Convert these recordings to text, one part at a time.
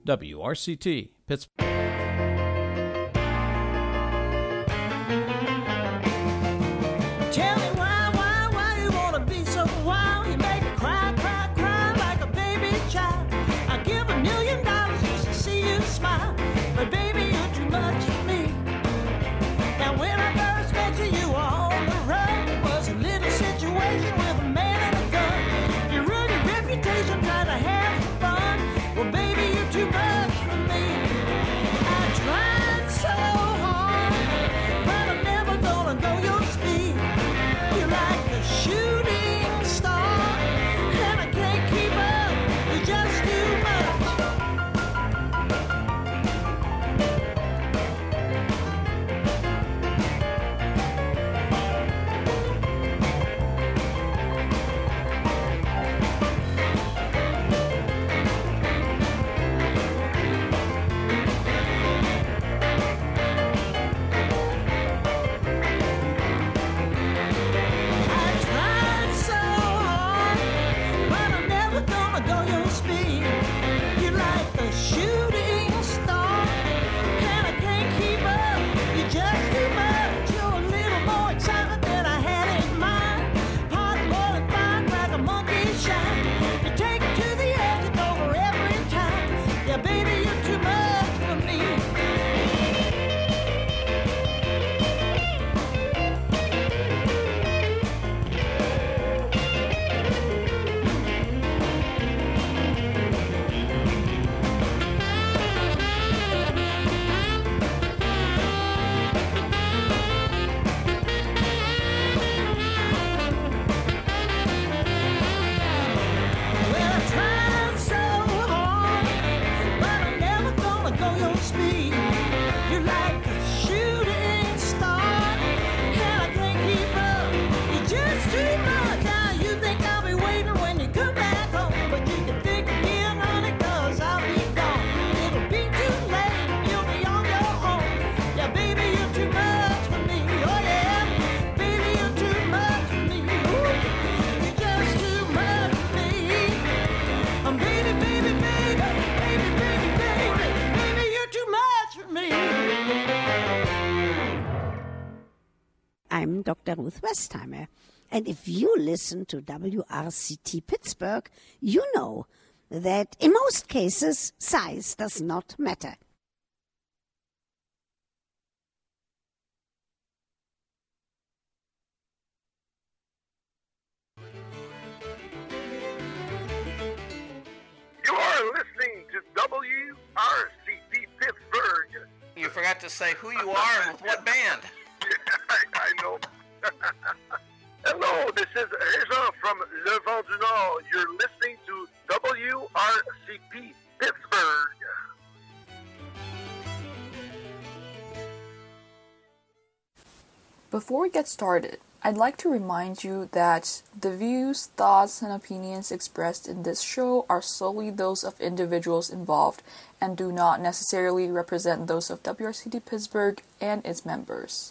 WRCT, Pittsburgh. Tell me why you wanna be so wild? You make me cry like a baby child. I give $1 million just to see you smile, but baby, you're too much for me. Now when I first met you, you were on the run. It was a little situation with a man and a gun. You ruined your reputation trying to have some fun. Well, baby, you're too much for me. I tried so hard, but I'm never gonna go your speed. You're like a shooting star, and I can't keep up. You're just too much. I tried so hard, but I'm never gonna go your speed. You're like a shooting star, and I can't keep up. You're just too much. You're a little more excitement than I had in mind. Hot boiling fine like a monkey shine. You take it to the edge and over every time. Yeah, baby, you're too much for me. Well, I tried so hard, but I'm never gonna go your speed. You're like a shooting star, and I can't keep up. You're just too much. Now you think I'll be waiting when you come back home, but you can think again, honey, 'cause I'll be gone. It'll be too late, you'll be on your own. Yeah, baby, you're too much for me. Oh yeah, baby, you're too much for me. Ooh, you're just too much for me. Baby, baby, baby, baby, baby, baby, baby, you're too much for me. I'm Dr. Ruth Westheimer, and if you listen to WRCT Pittsburgh, you know that in most cases, size does not matter. You are listening to WRCT Pittsburgh. You forgot to say who you are and with what band. I know. Hello, this is Régent from Le Vent du Nord. You're listening to WRCT Pittsburgh. Before we get started, I'd like to remind you that the views, thoughts, and opinions expressed in this show are solely those of individuals involved and do not necessarily represent those of WRCT Pittsburgh and its members.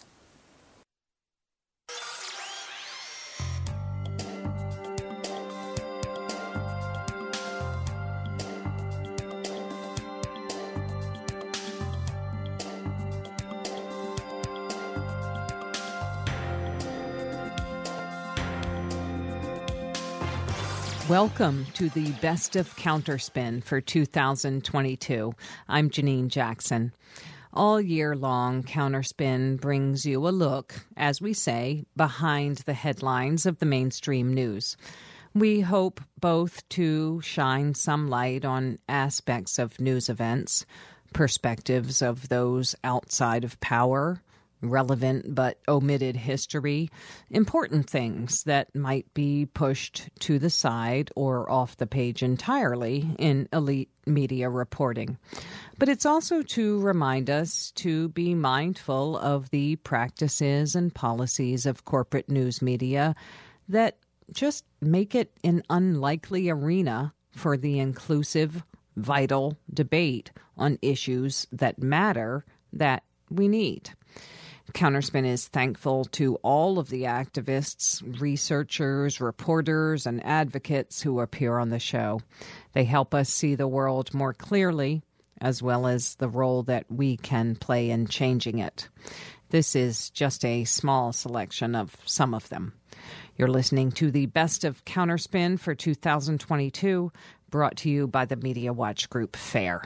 Welcome to the Best of Counterspin for 2022. I'm Janine Jackson. All year long, Counterspin brings you a look, as we say, behind the headlines of the mainstream news. We hope both to shine some light on aspects of news events, perspectives of those outside of power, relevant but omitted history, important things that might be pushed to the side or off the page entirely in elite media reporting. But it's also to remind us to be mindful of the practices and policies of corporate news media that just make it an unlikely arena for the inclusive, vital debate on issues that matter that we need. Counterspin is thankful to all of the activists, researchers, reporters, and advocates who appear on the show. They help us see the world more clearly as well as the role that we can play in changing it. This is just a small selection of some of them. You're listening to the Best of Counterspin for 2022, brought to you by the Media Watch Group FAIR.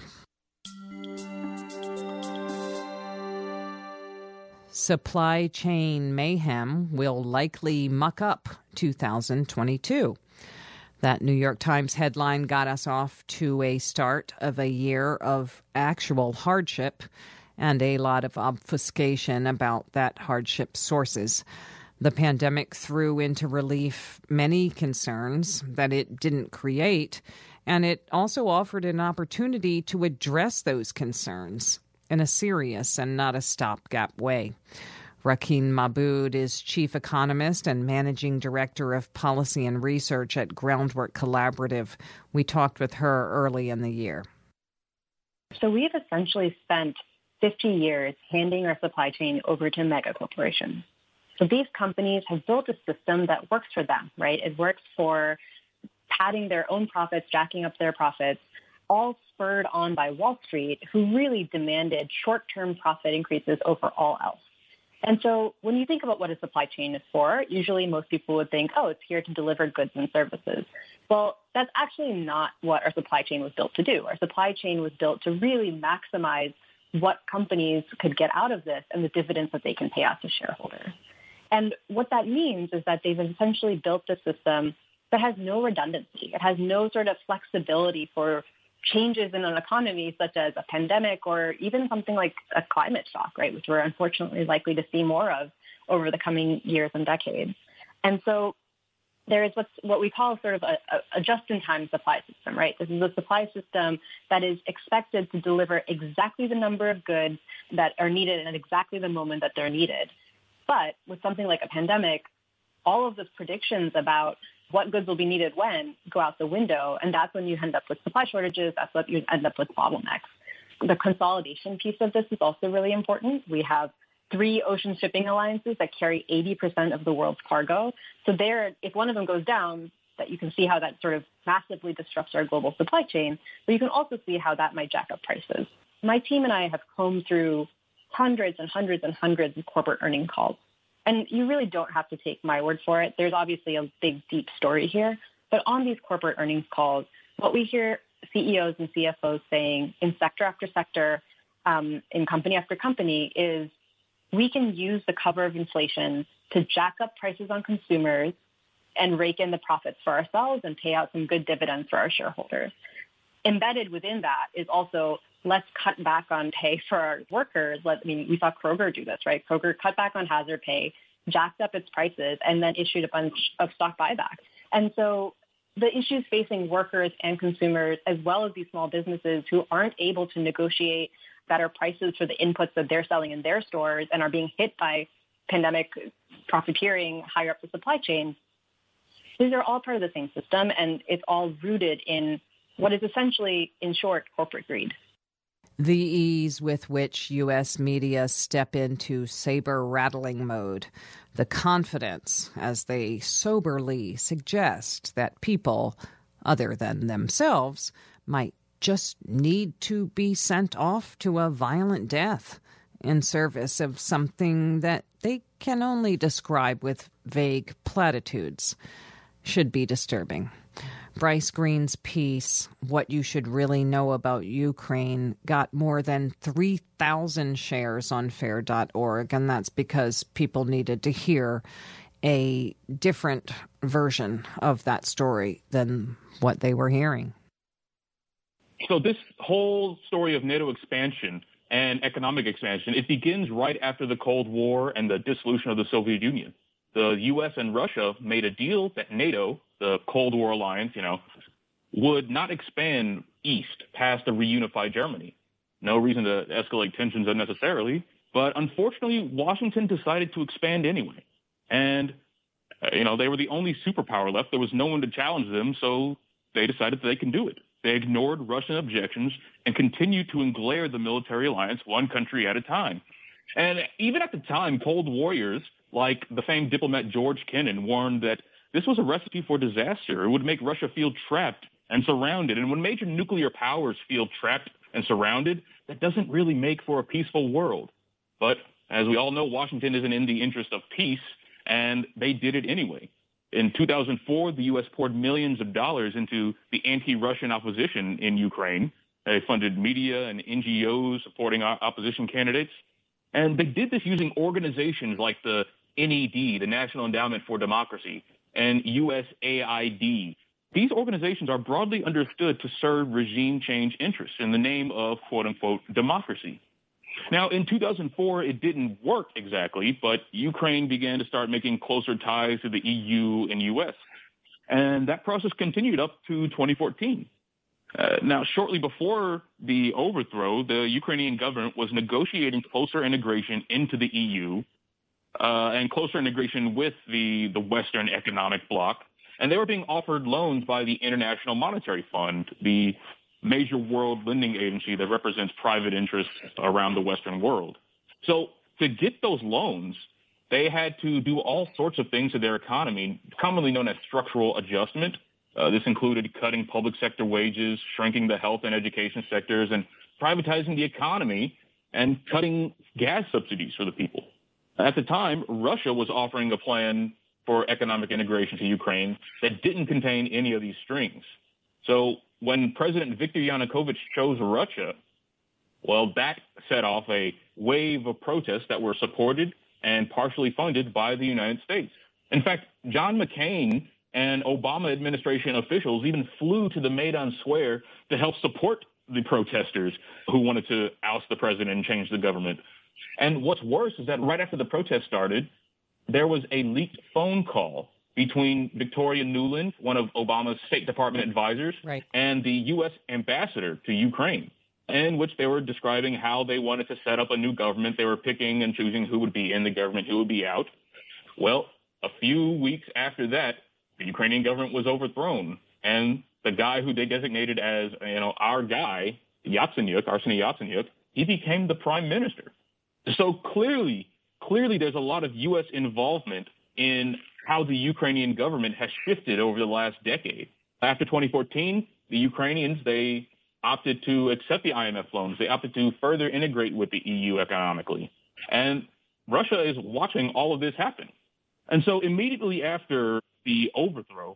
Supply chain mayhem will likely muck up 2022. That New York Times headline got us off to a start of a year of actual hardship and a lot of obfuscation about that hardship sources. The pandemic threw into relief many concerns that it didn't create, and it also offered an opportunity to address those concerns in a serious and not a stopgap way. Rakeen Mahbood is chief economist and managing director of policy and research at Groundwork Collaborative. We talked with her early in the year. So we have essentially spent 50 years handing our supply chain over to mega corporations. So these companies have built a system that works for them, right? It works for padding their own profits, jacking up their profits, all spurred on by Wall Street, who really demanded short-term profit increases over all else. And so when you think about what a supply chain is for, usually most people would think, oh, it's here to deliver goods and services. Well, that's actually not what our supply chain was built to do. Our supply chain was built to really maximize what companies could get out of this and the dividends that they can pay out to shareholders. And what that means is that they've essentially built a system that has no redundancy. It has no sort of flexibility for changes in an economy such as a pandemic or even something like a climate shock, right, which we're unfortunately likely to see more of over the coming years and decades. And so there is what we call sort of a just-in-time supply system, right? This is a supply system that is expected to deliver exactly the number of goods that are needed at exactly the moment that they're needed. But with something like a pandemic, all of those predictions about what goods will be needed when go out the window, and that's when you end up with supply shortages. That's what you end up with bottlenecks. The consolidation piece of this is also really important. We have 3 ocean shipping alliances that carry 80% of the world's cargo. So there, if one of them goes down, that you can see how that sort of massively disrupts our global supply chain, but you can also see how that might jack up prices. My team and I have combed through hundreds and hundreds and hundreds of corporate earnings calls. And you really don't have to take my word for it. There's obviously a big, deep story here. But on these corporate earnings calls, what we hear CEOs and CFOs saying in sector after sector, in company after company, is we can use the cover of inflation to jack up prices on consumers and rake in the profits for ourselves and pay out some good dividends for our shareholders. Embedded within that is also let's cut back on pay for our workers. We saw Kroger do this, right? Kroger cut back on hazard pay, jacked up its prices, and then issued a bunch of stock buybacks. And so the issues facing workers and consumers, as well as these small businesses who aren't able to negotiate better prices for the inputs that they're selling in their stores and are being hit by pandemic profiteering higher up the supply chain, these are all part of the same system, and it's all rooted in what is essentially, in short, corporate greed. The ease with which U.S. media step into saber-rattling mode, the confidence as they soberly suggest that people, other than themselves, might just need to be sent off to a violent death in service of something that they can only describe with vague platitudes, should be disturbing. Bryce Green's piece, What You Should Really Know About Ukraine, got more than 3,000 shares on fair.org, and that's because people needed to hear a different version of that story than what they were hearing. So this whole story of NATO expansion and economic expansion, it begins right after the Cold War and the dissolution of the Soviet Union. The U.S. and Russia made a deal that NATO, the Cold War alliance, would not expand east past the reunified Germany. No reason to escalate tensions unnecessarily, but unfortunately, Washington decided to expand anyway. And, they were the only superpower left. There was no one to challenge them, so they decided that they can do it. They ignored Russian objections and continued to englare the military alliance one country at a time. And even at the time, Cold Warriors, like the famed diplomat George Kennan, warned that this was a recipe for disaster. It would make Russia feel trapped and surrounded. And when major nuclear powers feel trapped and surrounded, that doesn't really make for a peaceful world. But as we all know, Washington isn't in the interest of peace, and they did it anyway. In 2004, the U.S. poured millions of dollars into the anti-Russian opposition in Ukraine. They funded media and NGOs supporting opposition candidates. And they did this using organizations like the NED, the National Endowment for Democracy, and USAID. These organizations are broadly understood to serve regime change interests in the name of, quote-unquote, democracy. Now, in 2004, it didn't work exactly, but Ukraine began to start making closer ties to the EU and US. And that process continued up to 2014. Now, shortly before the overthrow, the Ukrainian government was negotiating closer integration into the EU and closer integration with the Western economic bloc. And they were being offered loans by the International Monetary Fund, the major world lending agency that represents private interests around the Western world. So to get those loans, they had to do all sorts of things to their economy, commonly known as structural adjustment. This included cutting public sector wages, shrinking the health and education sectors, and privatizing the economy and cutting gas subsidies for the people. At the time, Russia was offering a plan for economic integration to Ukraine that didn't contain any of these strings. So when President Viktor Yanukovych chose Russia, well, that set off a wave of protests that were supported and partially funded by the United States. In fact, John McCain and Obama administration officials even flew to the Maidan Square to help support the protesters who wanted to oust the president and change the government. And what's worse is that right after the protest started, there was a leaked phone call between Victoria Nuland, one of Obama's State Department advisors, and the U.S. ambassador to Ukraine, in which they were describing how they wanted to set up a new government. They were picking and choosing who would be in the government, who would be out. Well, a few weeks after that, the Ukrainian government was overthrown, and the guy who they designated as, our guy, Yatsenyuk, Arseniy Yatsenyuk, he became the prime minister. So clearly there's a lot of U.S. involvement in how the Ukrainian government has shifted over the last decade. After 2014, the Ukrainians, they opted to accept the IMF loans. They opted to further integrate with the EU economically. And Russia is watching all of this happen. And so immediately after the overthrow,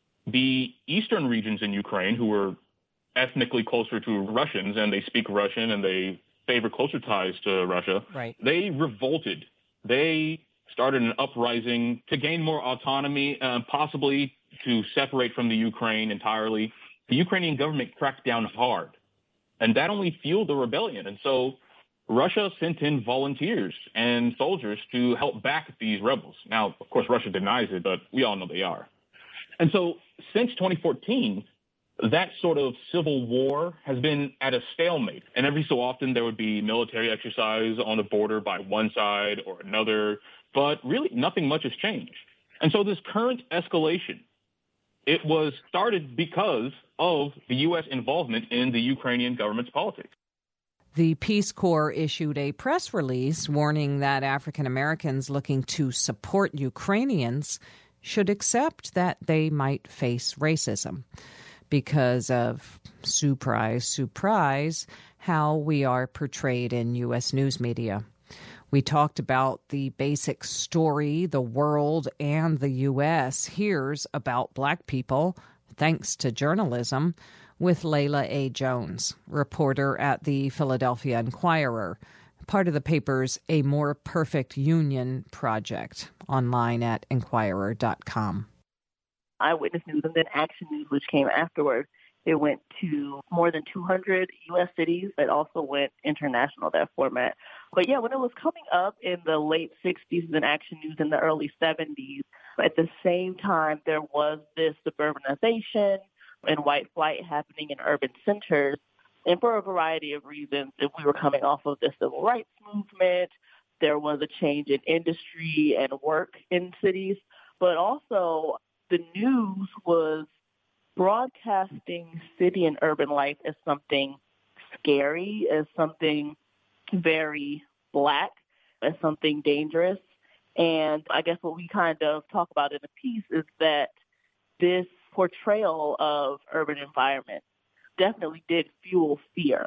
the eastern regions in Ukraine, who were ethnically closer to Russians and they speak Russian and they favor closer ties to Russia, they revolted. They started an uprising to gain more autonomy, possibly to separate from the Ukraine entirely. The Ukrainian government cracked down hard, and that only fueled the rebellion. And so Russia sent in volunteers and soldiers to help back these rebels. Now, of course, Russia denies it, but we all know they are. And so since 2014, that sort of civil war has been at a stalemate. And every so often there would be military exercise on the border by one side or another, but really nothing much has changed. And so this current escalation, it was started because of the U.S. involvement in the Ukrainian government's politics. The Peace Corps issued a press release warning that African Americans looking to support Ukrainians should accept that they might face racism because of, surprise, how we are portrayed in U.S. news media. We talked about the basic story the world and the U.S. hears about Black people, thanks to journalism, with Layla A. Jones, reporter at the Philadelphia Inquirer, part of the paper's A More Perfect Union project, online at Inquirer.com. Eyewitness News and then Action News, which came afterwards. It went to more than 200 U.S. cities. It also went international, that format. But yeah, when it was coming up in the late 60s, then Action News in the early 70s, at the same time, there was this suburbanization and white flight happening in urban centers. And for a variety of reasons, if we were coming off of the civil rights movement, there was a change in industry and work in cities, but also the news was broadcasting city and urban life as something scary, as something very Black, as something dangerous. And I guess what we kind of talk about in the piece is that this portrayal of urban environment definitely did fuel fear.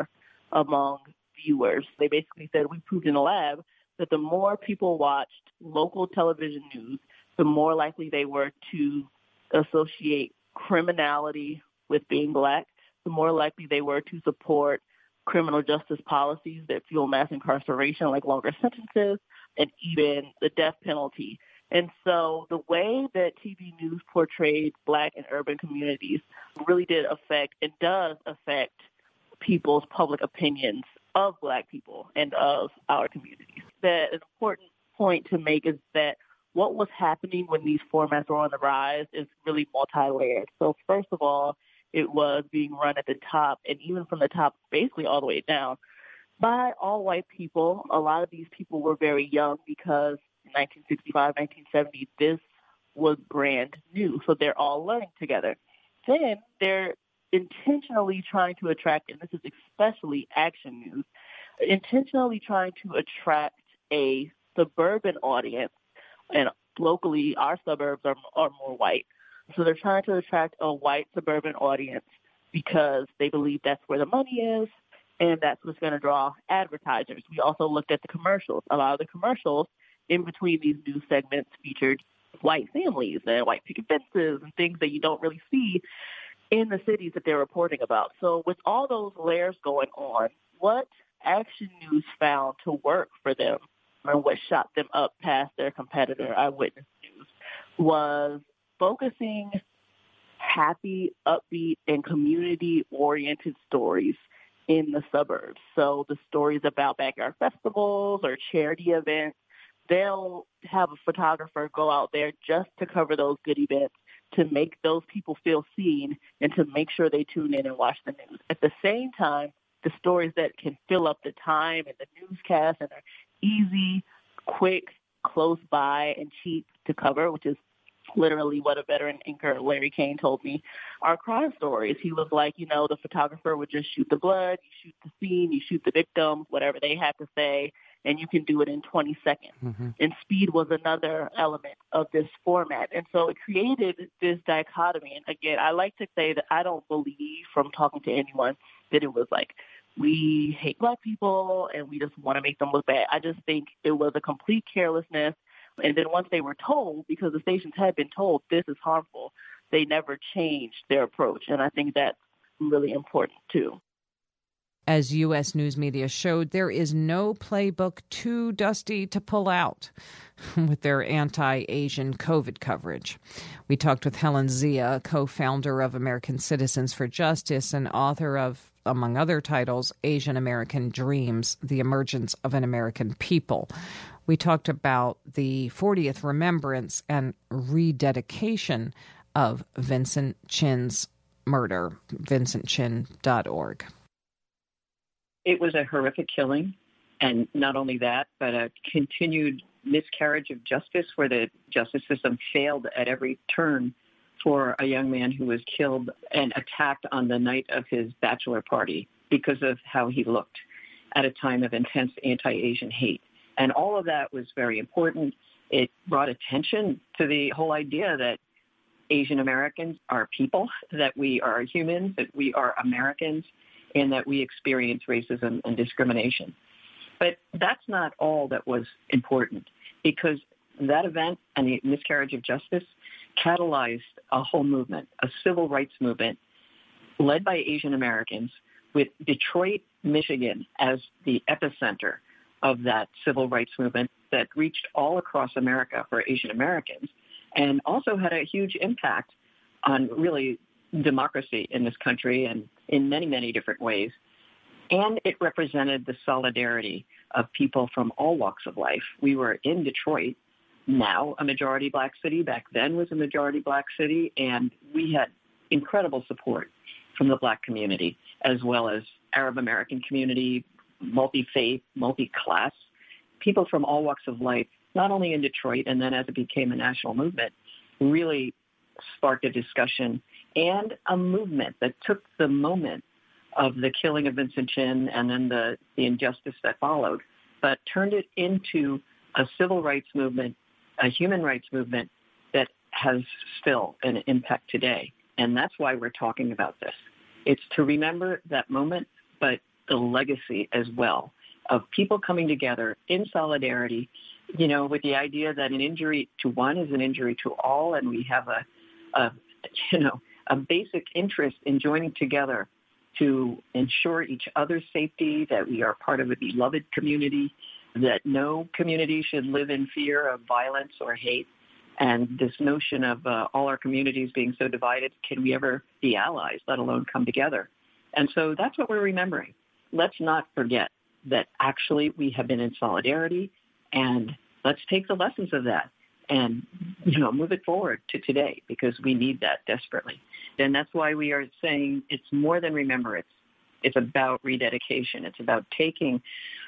among viewers. They basically said, we proved in the lab that the more people watched local television news, the more likely they were to associate criminality with being Black, the more likely they were to support criminal justice policies that fuel mass incarceration, like longer sentences, and even the death penalty. And so the way that TV news portrayed Black and urban communities really did affect and does affect people's public opinions of Black people and of our communities. That an important point to make is that what was happening when these formats were on the rise is really multi-layered. So first of all, it was being run at the top, and even from the top, basically all the way down, by all white people. A lot of these people were very young because in 1965, 1970, this was brand new. So they're all learning together. Then they're intentionally trying to attract, and this is especially action news, intentionally trying to attract a suburban audience. And locally, our suburbs are more white. So they're trying to attract a white suburban audience because they believe that's where the money is and that's what's going to draw advertisers. We also looked at the commercials. A lot of the commercials in between these news segments featured white families and white picket fences and things that you don't really see in the cities that they're reporting about. So with all those layers going on, what Action News found to work for them and what shot them up past their competitor, Eyewitness News, was focusing happy, upbeat, and community-oriented stories in the suburbs. So the stories about backyard festivals or charity events, they'll have a photographer go out there just to cover those good events, to make those people feel seen, and to make sure they tune in and watch the news. At the same time, the stories that can fill up the time and the newscast and are easy, quick, close by, and cheap to cover, which is literally what a veteran anchor, Larry Kane, told me, are crime stories. He was like, the photographer would just shoot the blood, you shoot the scene, you shoot the victims, whatever they have to say, and you can do it in 20 seconds. Mm-hmm. And speed was another element of this format. And so it created this dichotomy. And again, I like to say that I don't believe from talking to anyone that it was like, we hate Black people and we just want to make them look bad. I just think it was a complete carelessness. And then once they were told, because the stations had been told this is harmful, they never changed their approach. And I think that's really important, too. As U.S. news media showed, there is no playbook too dusty to pull out with their anti-Asian COVID coverage. We talked with Helen Zia, co-founder of American Citizens for Justice and author of, among other titles, Asian American Dreams, The Emergence of an American People. We talked about the 40th remembrance and rededication of Vincent Chin's murder, vincentchin.org. It was a horrific killing, and not only that, but a continued miscarriage of justice where the justice system failed at every turn for a young man who was killed and attacked on the night of his bachelor party because of how he looked at a time of intense anti-Asian hate. And all of that was very important. It brought attention to the whole idea that Asian Americans are people, that we are humans, that we are Americans, and that we experience racism and discrimination. But that's not all that was important, because that event and the miscarriage of justice catalyzed a whole movement, a civil rights movement led by Asian Americans, with Detroit, Michigan as the epicenter of that civil rights movement that reached all across America for Asian Americans and also had a huge impact on really democracy in this country and in many, many different ways. And it represented the solidarity of people from all walks of life. We were in Detroit, now a majority Black city, back then was a majority Black city, and we had incredible support from the Black community, as well as Arab American community, multi-faith, multi-class, people from all walks of life, not only in Detroit, and then as it became a national movement, really sparked a discussion and a movement that took the moment of the killing of Vincent Chin and then the injustice that followed, but turned it into a civil rights movement, a human rights movement that has still an impact today. And that's why we're talking about this. It's to remember that moment, but the legacy as well of people coming together in solidarity, you know, with the idea that an injury to one is an injury to all, and we have a basic interest in joining together to ensure each other's safety, that we are part of a beloved community, that no community should live in fear of violence or hate. And this notion of all our communities being so divided, can we ever be allies, let alone come together? And so that's what we're remembering. Let's not forget that actually we have been in solidarity, and let's take the lessons of that and, you know, move it forward to today, because we need that desperately. And that's why we are saying it's more than remembrance. It's about rededication. It's about taking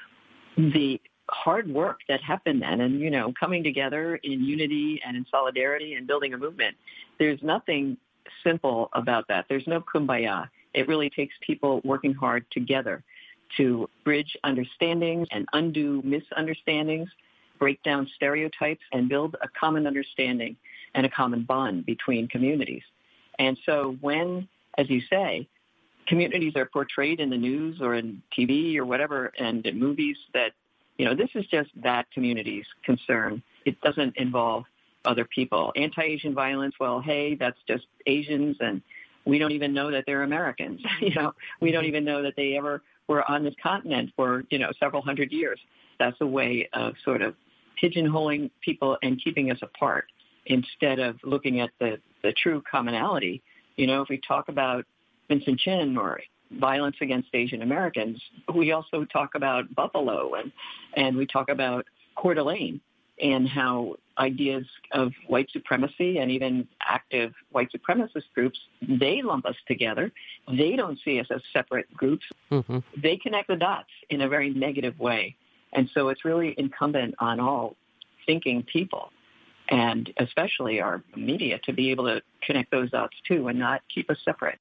the hard work that happened then and, you know, coming together in unity and in solidarity and building a movement. There's nothing simple about that. There's no kumbaya. It really takes people working hard together to bridge understandings and undo misunderstandings, break down stereotypes, and build a common understanding and a common bond between communities. And so when, as you say, communities are portrayed in the news or in TV or whatever, and in movies, that, you know, this is just that community's concern. It doesn't involve other people. Anti-Asian violence, well, hey, that's just Asians, and we don't even know that they're Americans. You know, we don't even know that they ever were on this continent for, you know, several hundred years. That's a way of sort of pigeonholing people and keeping us apart instead of looking at the true commonality. You know, if we talk about Vincent Chin or violence against Asian Americans, we also talk about Buffalo and we talk about Coeur d'Alene and how ideas of white supremacy and even active white supremacist groups, they lump us together. They don't see us as separate groups. Mm-hmm. They connect the dots in a very negative way. And so it's really incumbent on all thinking people, and especially our media, to be able to connect those dots too and not keep us separate.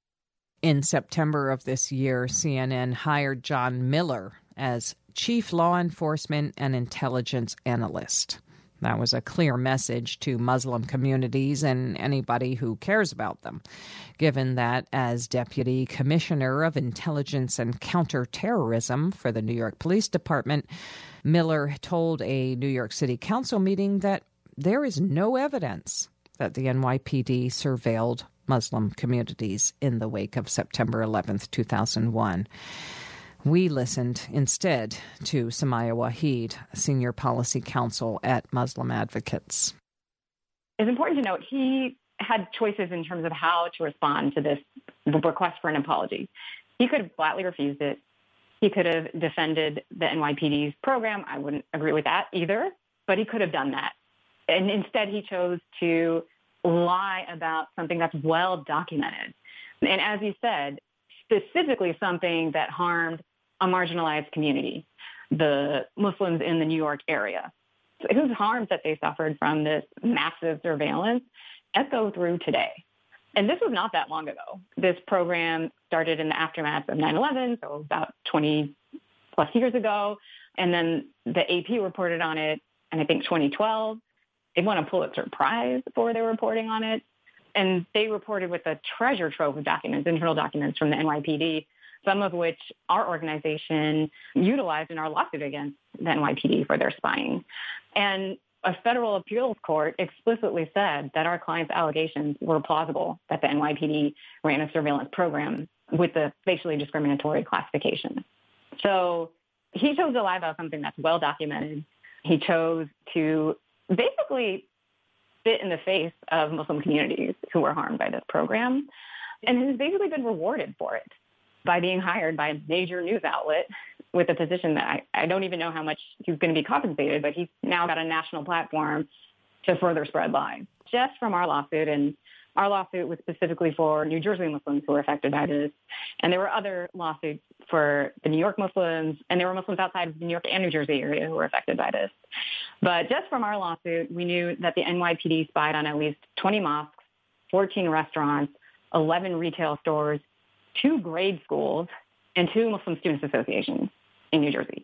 In September of this year, CNN hired John Miller as Chief Law Enforcement and Intelligence Analyst. That was a clear message to Muslim communities and anybody who cares about them, given that as Deputy Commissioner of Intelligence and Counterterrorism for the New York Police Department, Miller told a New York City Council meeting that there is no evidence that the NYPD surveilled Muslim communities in the wake of September 11th, 2001. We listened instead to Samaya Waheed, Senior Policy Counsel at Muslim Advocates. It's important to note he had choices in terms of how to respond to this request for an apology. He could have flatly refused it. He could have defended the NYPD's program. I wouldn't agree with that either, but he could have done that. And instead, he chose to lie about something that's well documented. And as you said, specifically something that harmed a marginalized community, the Muslims in the New York area, whose harms that they suffered from this massive surveillance echo through today. And this was not that long ago. This program started in the aftermath of 9/11, so about 20 plus years ago. And then the AP reported on it in, I think, 2012. They won a Pulitzer Prize for their reporting on it. And they reported with a treasure trove of documents, internal documents from the NYPD, some of which our organization utilized in our lawsuit against the NYPD for their spying. And a federal appeals court explicitly said that our client's allegations were plausible, that the NYPD ran a surveillance program with the facially discriminatory classification. So he chose to lie about something that's well documented. He chose to basically spit in the face of Muslim communities who were harmed by this program, and has basically been rewarded for it by being hired by a major news outlet with a position that I don't even know how much he's going to be compensated, but he's now got a national platform to further spread lies. Just from our lawsuit, and our lawsuit was specifically for New Jersey Muslims who were affected by this, and there were other lawsuits for the New York Muslims, and there were Muslims outside of the New York and New Jersey area who were affected by this. But just from our lawsuit, we knew that the NYPD spied on at least 20 mosques, 14 restaurants, 11 retail stores, 2 grade schools, and 2 Muslim Students Associations in New Jersey.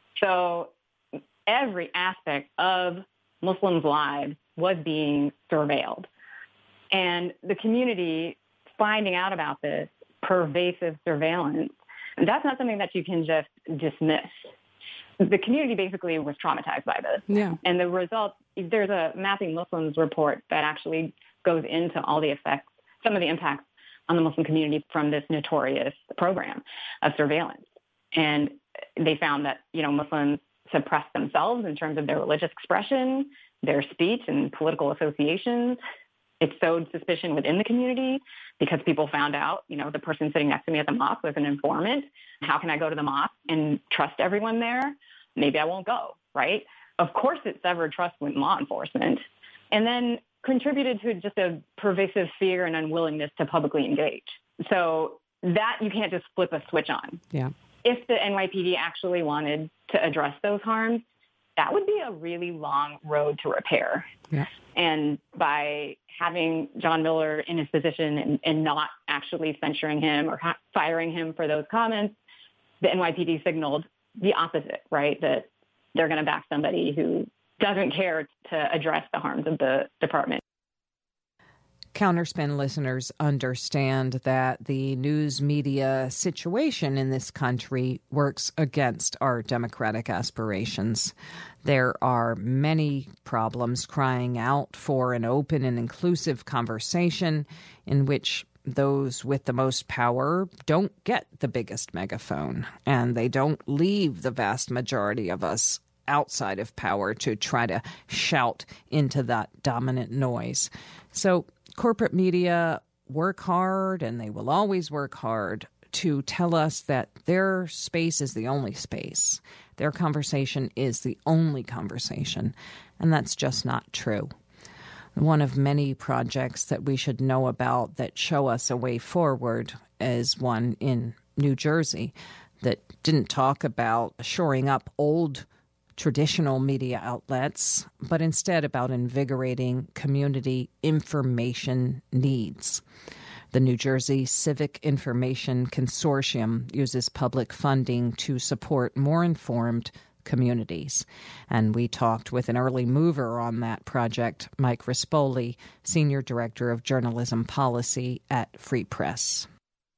So every aspect of Muslims' lives was being surveilled. And the community finding out about this pervasive surveillance That's not something that you can just dismiss. The community basically was traumatized by this. Yeah. And the result, there's a Mapping Muslims report that actually goes into all the effects, some of the impacts on the Muslim community from this notorious program of surveillance. And they found that, Muslims suppressed themselves in terms of their religious expression, their speech and political associations. It sowed suspicion within the community because people found out, the person sitting next to me at the mosque was an informant. How can I go to the mosque and trust everyone there? Maybe I won't go, right? Of course, it severed trust with law enforcement and then contributed to just a pervasive fear and unwillingness to publicly engage. So that you can't just flip a switch on. Yeah. If the NYPD actually wanted to address those harms, that would be a really long road to repair. Yeah. And by having John Miller in his position and not actually censuring him or firing him for those comments, the NYPD signaled the opposite, right? That they're going to back somebody who doesn't care to address the harms of the department. Counterspin listeners understand that the news media situation in this country works against our democratic aspirations. There are many problems crying out for an open and inclusive conversation in which those with the most power don't get the biggest megaphone, and they don't leave the vast majority of us outside of power to try to shout into that dominant noise. So corporate media work hard, and they will always work hard to tell us that their space is the only space. Their conversation is the only conversation, and that's just not true. One of many projects that we should know about that show us a way forward is one in New Jersey that didn't talk about shoring up old traditional media outlets, but instead about invigorating community information needs. The New Jersey Civic Information Consortium uses public funding to support more informed communities. And we talked with an early mover on that project, Mike Rispoli, Senior Director of Journalism Policy at Free Press.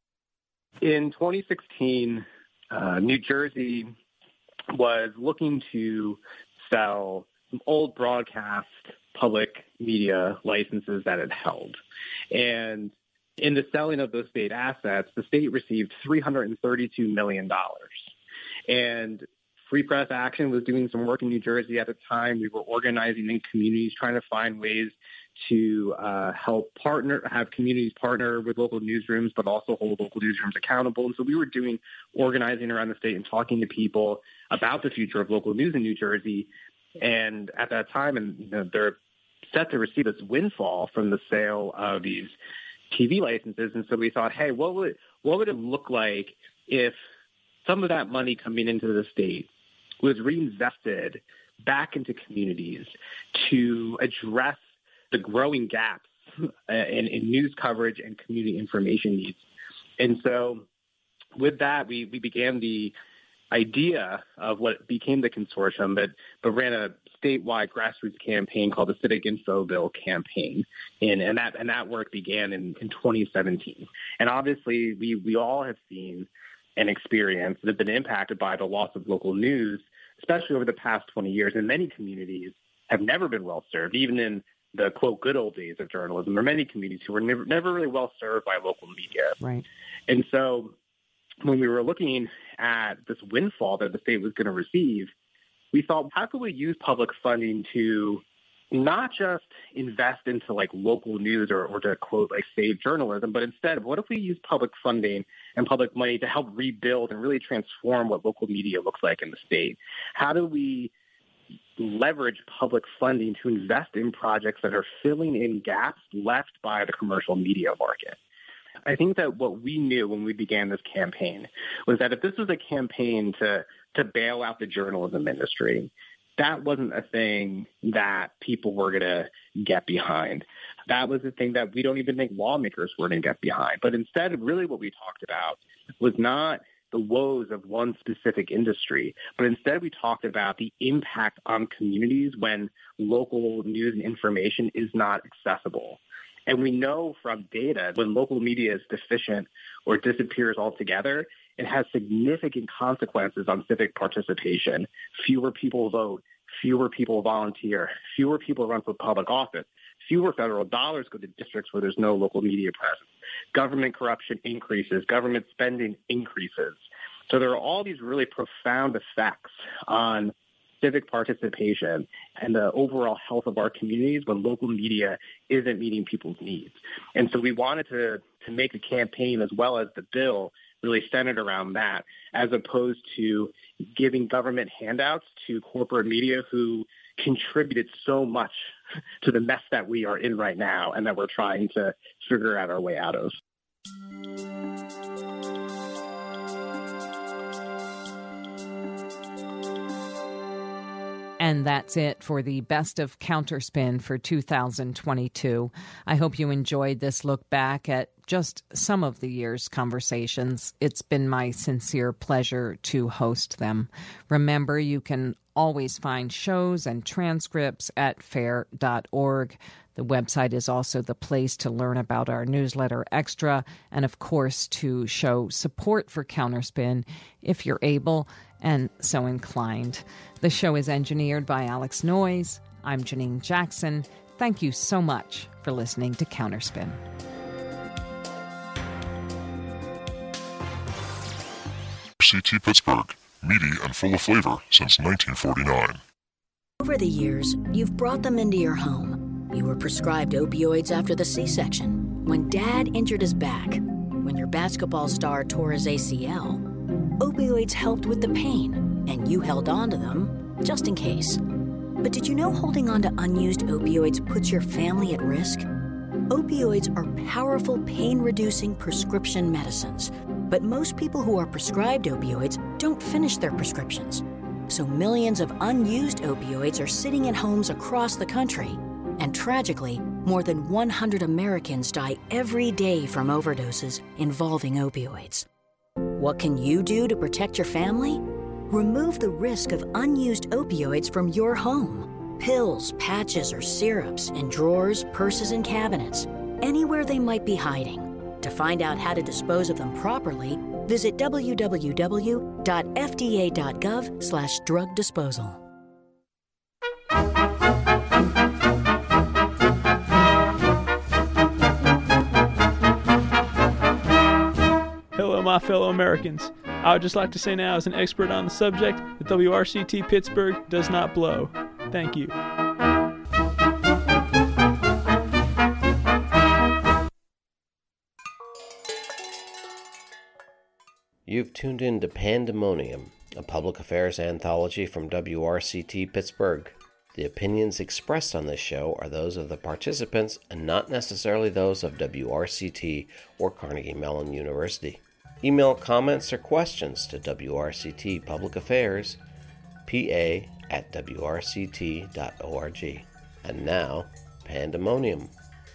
In 2016, New Jersey was looking to sell some old broadcast public media licenses that it held. And in the selling of those state assets, the state received $332 million. And Free Press Action was doing some work in New Jersey at the time. We were organizing in communities, trying to find ways to have communities partner with local newsrooms, but also hold local newsrooms accountable. And so we were doing organizing around the state and talking to people about the future of local news in New Jersey. And at that time, they're set to receive this windfall from the sale of these TV licenses. And so we thought, hey, what would it look like if some of that money coming into the state was reinvested back into communities to address the growing gaps in news coverage and community information needs. And so with that, we began the idea of what became the consortium, but ran a statewide grassroots campaign called the Civic Info Bill campaign. And that work began in 2017. And obviously, we all have seen and experienced that have been impacted by the loss of local news, especially over the past 20 years. And many communities have never been well served, even in the, quote, good old days of journalism. There are many communities who were never really well served by local media. Right. And so when we were looking at this windfall that the state was going to receive, we thought, how could we use public funding to not just invest into like local news or to, quote, like save journalism, but instead, what if we use public funding and public money to help rebuild and really transform what local media looks like in the state? How do we leverage public funding to invest in projects that are filling in gaps left by the commercial media market? I think that what we knew when we began this campaign was that if this was a campaign to bail out the journalism industry, that wasn't a thing that people were going to get behind. That was a thing that we don't even think lawmakers were going to get behind. But instead, really what we talked about was not the woes of one specific industry, but instead we talked about the impact on communities when local news and information is not accessible. And we know from data when local media is deficient or disappears altogether, it has significant consequences on civic participation. Fewer people vote, fewer people volunteer, fewer people run for public office, fewer federal dollars go to districts where there's no local media presence. Government corruption increases, government spending increases. So there are all these really profound effects on civic participation and the overall health of our communities when local media isn't meeting people's needs. And so we wanted to make the campaign as well as the bill really centered around that, as opposed to giving government handouts to corporate media who contributed so much to the mess that we are in right now and that we're trying to figure out our way out of. And that's it for the Best of Counterspin for 2022. I hope you enjoyed this look back at just some of the year's conversations. It's been my sincere pleasure to host them. Remember, you can always find shows and transcripts at fair.org. The website is also the place to learn about our newsletter Extra and, of course, to show support for Counterspin if you're able and so inclined. The show is engineered by Alex Noyes. I'm Janine Jackson. Thank you so much for listening to Counterspin. CT Pittsburgh, meaty and full of flavor since 1949. Over the years, you've brought them into your home. You were prescribed opioids after the C-section, when Dad injured his back, when your basketball star tore his ACL. Opioids helped with the pain, and you held on to them just in case. But did you know holding on to unused opioids puts your family at risk? Opioids are powerful pain-reducing prescription medicines, but most people who are prescribed opioids don't finish their prescriptions. So millions of unused opioids are sitting in homes across the country. And tragically, more than 100 Americans die every day from overdoses involving opioids. What can you do to protect your family? Remove the risk of unused opioids from your home. Pills, patches, or syrups in drawers, purses, and cabinets, anywhere they might be hiding. To find out how to dispose of them properly, visit www.fda.gov/drug disposal. Hello, my fellow Americans. I would just like to say now, as an expert on the subject, that WRCT Pittsburgh does not blow. Thank you. You've tuned in to Pandemonium, a public affairs anthology from WRCT Pittsburgh. The opinions expressed on this show are those of the participants and not necessarily those of WRCT or Carnegie Mellon University. Email comments or questions to WRCT Public Affairs, pa@wrct.org. And now, Pandemonium.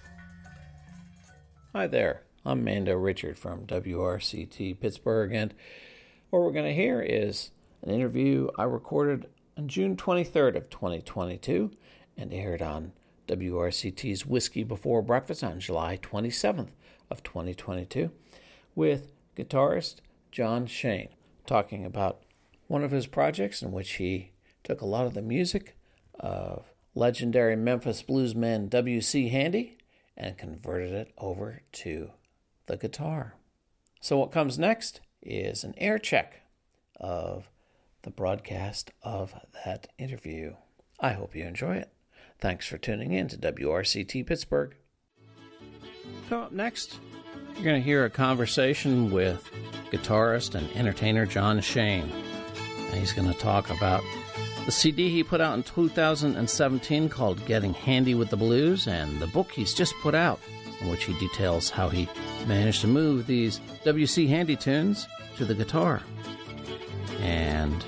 Hi there, I'm Mando Richard from WRCT Pittsburgh, and what we're going to hear is an interview I recorded on June 23rd of 2022 and aired on WRCT's Whiskey Before Breakfast on July 27th of 2022 with guitarist John Shane, talking about one of his projects in which he took a lot of the music of legendary Memphis bluesman W.C. Handy and converted it over to the guitar. So what comes next is an air check of the broadcast of that interview. I hope you enjoy it. Thanks for tuning in to WRCT Pittsburgh. Coming up next, you're going to hear a conversation with guitarist and entertainer John Shane. And he's going to talk about the CD he put out in 2017 called Getting Handy with the Blues, and the book he's just put out, in which he details how he managed to move these W.C. Handy tunes to the guitar. And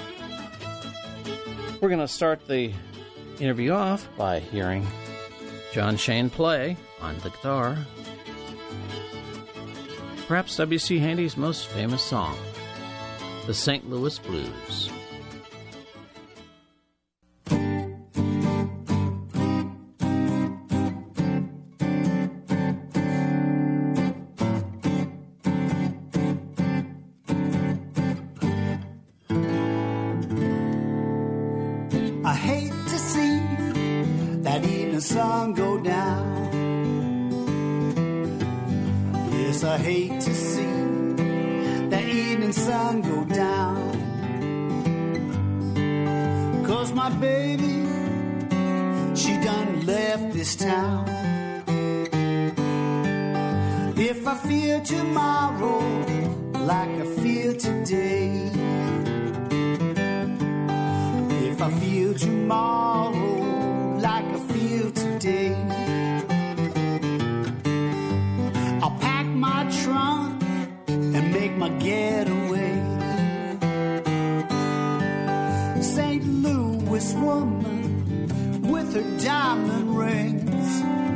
we're going to start the interview off by hearing John Shane play on the guitar perhaps W.C. Handy's most famous song, the St. Louis Blues. Yes, I hate to see that evening sun go down. 'Cause my baby, she done left this town. If I feel tomorrow like I feel today, if I feel tomorrow like I feel today, I'll pack my trunk and make my getaway. St. Louis woman with her diamond rings,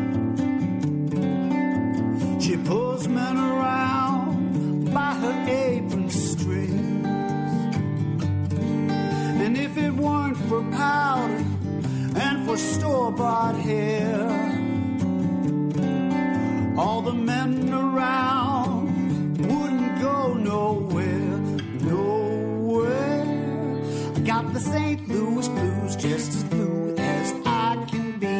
she pulls men around by her apron strings. And if it weren't for powder and for store-bought hair, all the men around wouldn't go nowhere, nowhere. I got the St. Louis blues, just as blue as I can be.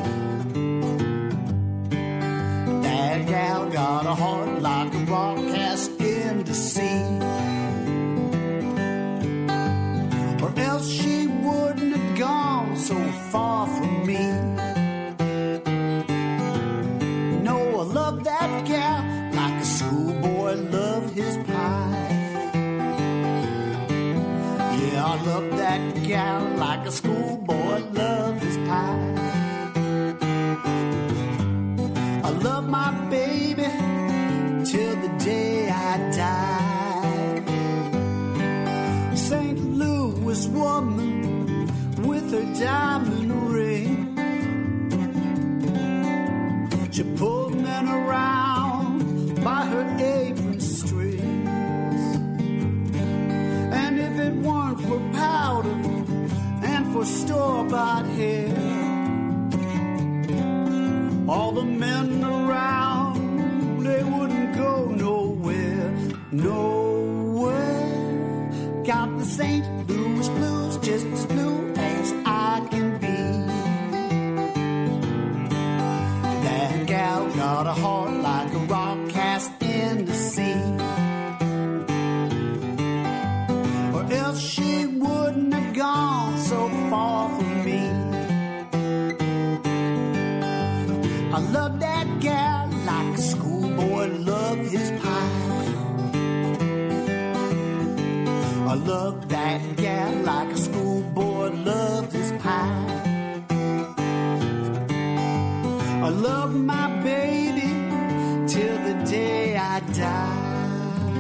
That gal got a heart like a rock cast in the sea, or else she wouldn't have gone so far from me. No, I love that gal like a schoolboy love his pie. Yeah, I love that gal like a schoolboy love his pie. I love my baby till the day I die. St. Louis woman with her diamond ring, she pulled men around by her apron strings. And if it weren't for powder and for store-bought hair, all the men around, they wouldn't go nowhere, nowhere. Got the St. Louis blues, just as blue as I can be. That gal got a heart like a rock cast in the sea, or else she wouldn't have gone so far from me. I love that gal like a schoolboy love his pie. I love that gal like a schoolboy love his pie. I love my baby till the day I die.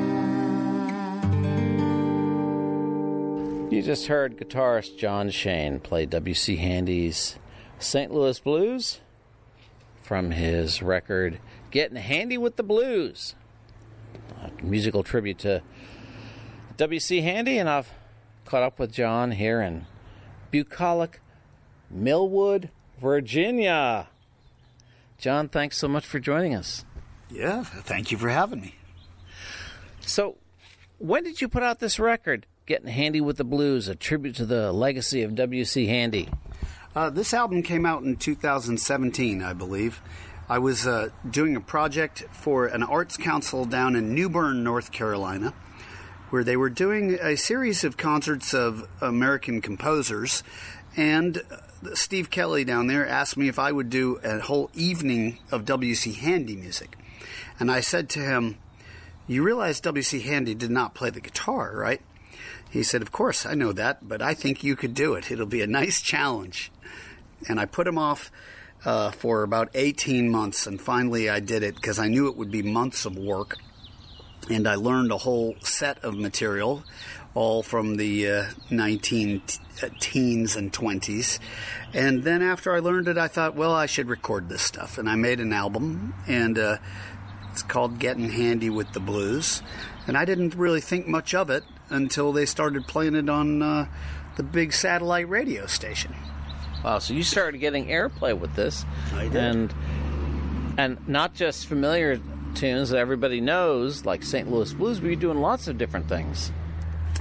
You just heard guitarist John Shane play W.C. Handy's St. Louis Blues from his record Getting Handy with the Blues, a musical tribute to W.C. Handy. And I've caught up with John here in bucolic Millwood, Virginia. John, thanks so much for joining us. Yeah, thank you for having me. So, when did you put out this record, Getting Handy with the Blues, a tribute to the legacy of W.C. Handy? This album came out in 2017, I believe. I was doing a project for an arts council down in New Bern, North Carolina, where they were doing a series of concerts of American composers. And Steve Kelly down there asked me if I would do a whole evening of W.C. Handy music. And I said to him, "You realize W.C. Handy did not play the guitar, right?" He said, "Of course, I know that, but I think you could do it. It'll be a nice challenge." And I put him off for about 18 months, and finally I did it because I knew it would be months of work. And I learned a whole set of material, all from the 19-teens and 20s. And then after I learned it, I thought, well, I should record this stuff. And I made an album, and it's called Getting Handy with the Blues. And I didn't really think much of it until they started playing it on the big satellite radio station. Wow, so you started getting airplay with this. I did. And not just familiar tunes that everybody knows, like St. Louis Blues, but you're doing lots of different things.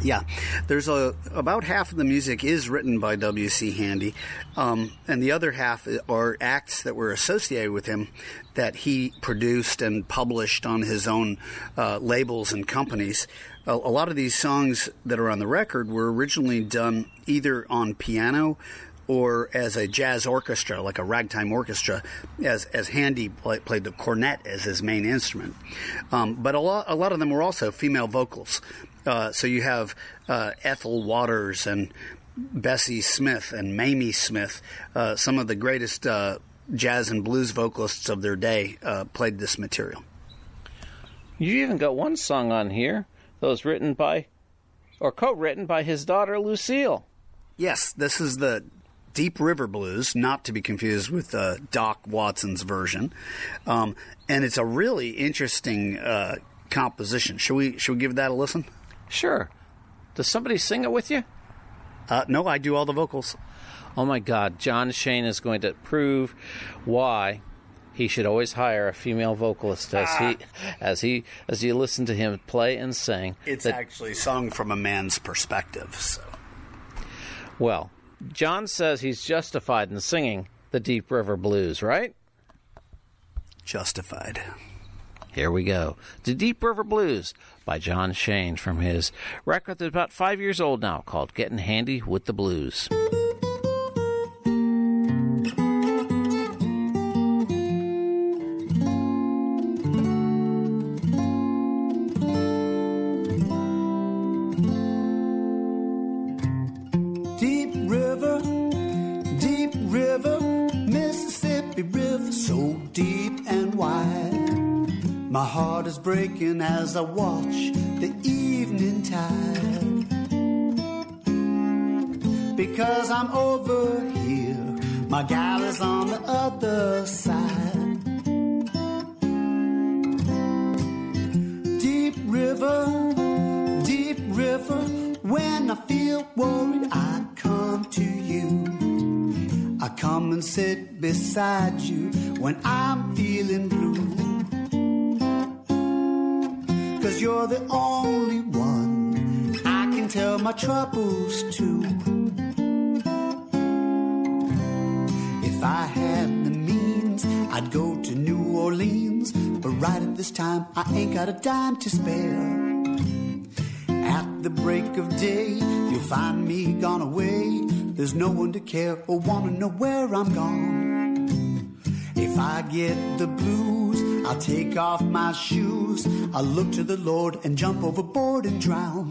Yeah, there's about half of the music is written by W.C. Handy, and the other half are acts that were associated with him that he produced and published on his own labels and companies. A lot of these songs that are on the record were originally done either on piano or as a jazz orchestra, like a ragtime orchestra, as Handy played the cornet as his main instrument. But a lot of them were also female vocals. So you have Ethel Waters and Bessie Smith and Mamie Smith, some of the greatest jazz and blues vocalists of their day played this material. You even got one song on here that was written by, or co-written by his daughter Lucille. Yes, this is the Deep River Blues, not to be confused with Doc Watson's version. And it's a really interesting composition. Should we give that a listen? Sure. Does somebody sing it with you? No, I do all the vocals. Oh my God, John Shane is going to prove why he should always hire a female vocalist as you listen to him play and sing. It's actually sung from a man's perspective. So. Well, John says he's justified in singing the Deep River Blues, right? Justified. Here we go. The Deep River Blues by John Shane from his record that's about 5 years old now called Getting Handy with the Blues. My heart is breaking as I watch the evening tide. Because I'm over here, my gal is on the other side. Deep river, when I feel worried, I come to you. I come and sit beside you when I'm feeling blue. 'Cause you're the only one I can tell my troubles to. If I had the means, I'd go to New Orleans. But right at this time, I ain't got a dime to spare. At the break of day, you'll find me gone away. There's no one to care or wanna know where I'm gone. If I get the blues, I'll take off my shoes. I'll look to the Lord and jump overboard and drown.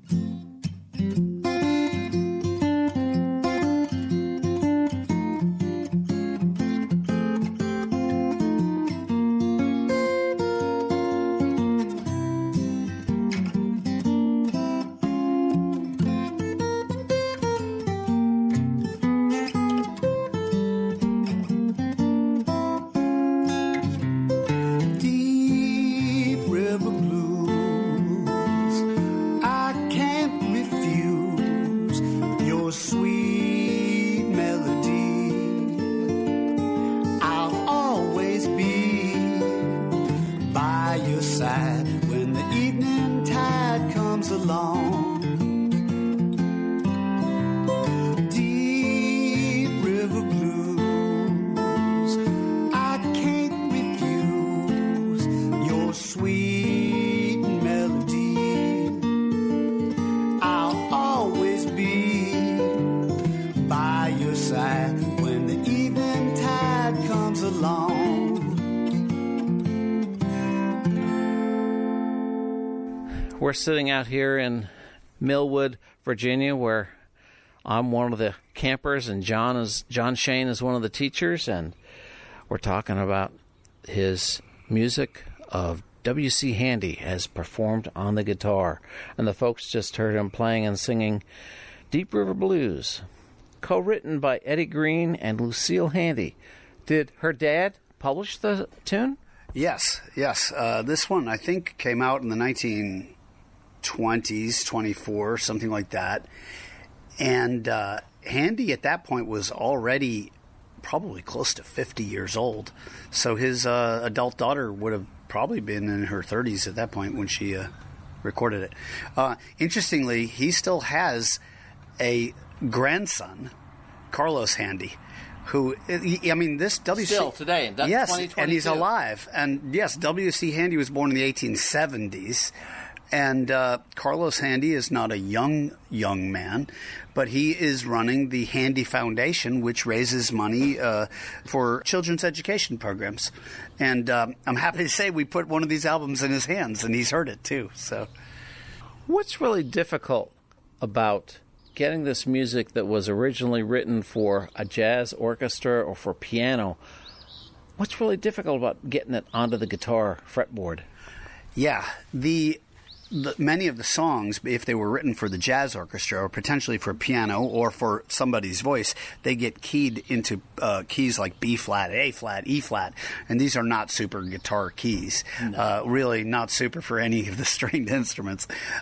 We're sitting out here in Millwood, Virginia, where I'm one of the campers and John Shane is one of the teachers, and we're talking about his music of W.C. Handy as performed on the guitar. And the folks just heard him playing and singing Deep River Blues, co-written by Eddie Green and Lucille Handy. Did her dad publish the tune? Yes. This one, I think, came out in the 1920s, 24, something like that. And Handy at that point was already probably close to 50 years old. So his adult daughter would have probably been in her 30s at that point when she recorded it. Interestingly, he still has a grandson, Carlos Handy, who, I mean, this W.C. Still today, that's yes, 2022. and he's alive. And yes, W.C. Handy was born in the 1870s. And Carlos Handy is not a young man, but he is running the Handy Foundation, which raises money for children's education programs. And I'm happy to say we put one of these albums in his hands, and he's heard it too. So, what's really difficult about getting this music that was originally written for a jazz orchestra or for piano? What's really difficult about getting it onto the guitar fretboard? Yeah, many of the songs, if they were written for the jazz orchestra or potentially for piano or for somebody's voice, they get keyed into keys like B flat, A flat, E flat, and these are not super guitar keys. No. Really not super for any of the stringed instruments.